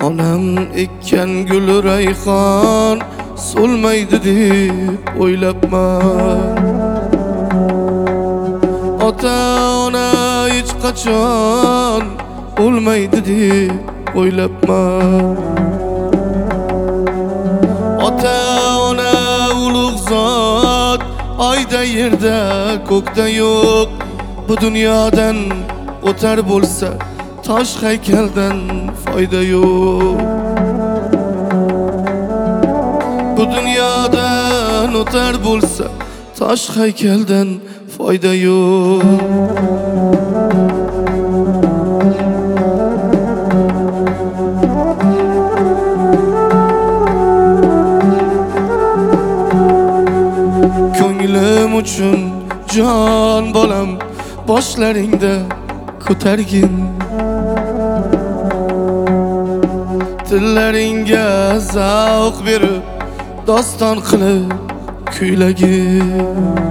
Onam ekkan gul rayhon so'lmaydi deb o'ylabman. Ota-ona hech qachon o'lmaydi deb o'ylabman. Ota-ona ulug' zot, oyda yerda ko'kda yo'q. Bu dunyodan o'tar bo'lsa, tosh haykaldan foyda yo'q. Bu dunyodan o'tar bo'lsa, tosh haykaldan foyda yo'q. Ko'nglim uchun jon bolam, boshlaringda ko'targin. Tillaringga zavq berib, doston qilib kuylagin.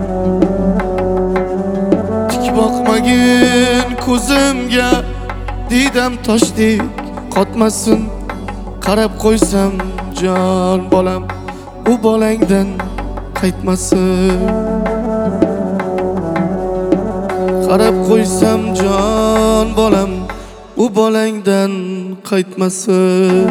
Tik boqmagin ko'zimga, didam toshdek qotmasin. Qarab qo'ysam jon bolam, u bolangdan qaytmasin. Qarab qo'ysam jon bolam, u bolangdan qaytmasin.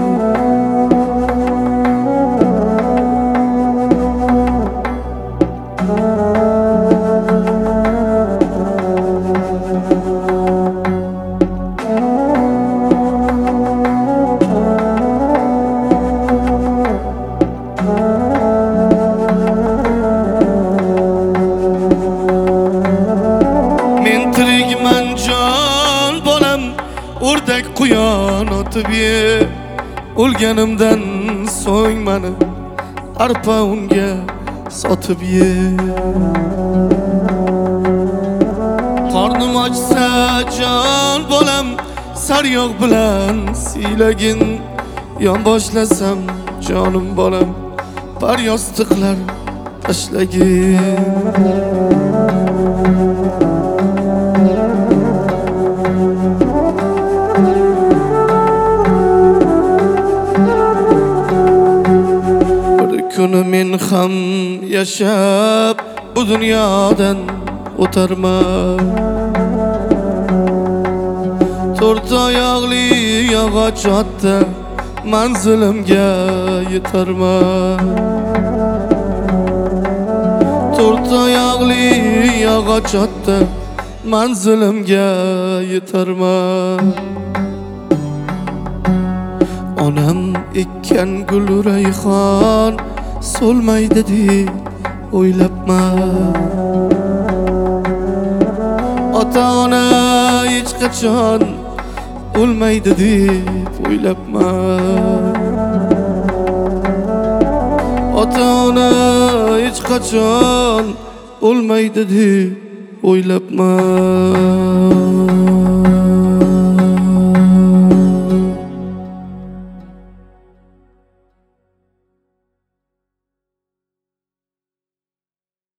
Men tirikman jon bolam, o'rdak quyon otib ye. O'lganimdan so'ng mani arpa unga sotib ye. Qornim ochsa jon bolam, saryog' bilan siylagin. Yon boshlasam jonim bolam, bar yostiqlar tashlagin. Kuni men ham yashab bu dunyodan o'tarman. To'rt oyoqli yog'och otda manzilimga yetarman. To'rt oyoqli yog'och otda manzilimga yetarman. Onam ekkan gul rayhon so'lmaydi deb o'ylabman. Ota-ona hech qachon o'lmaydi deb o'ylabman. Ota-ona hech qachon o'lmaydi deb o'ylabman.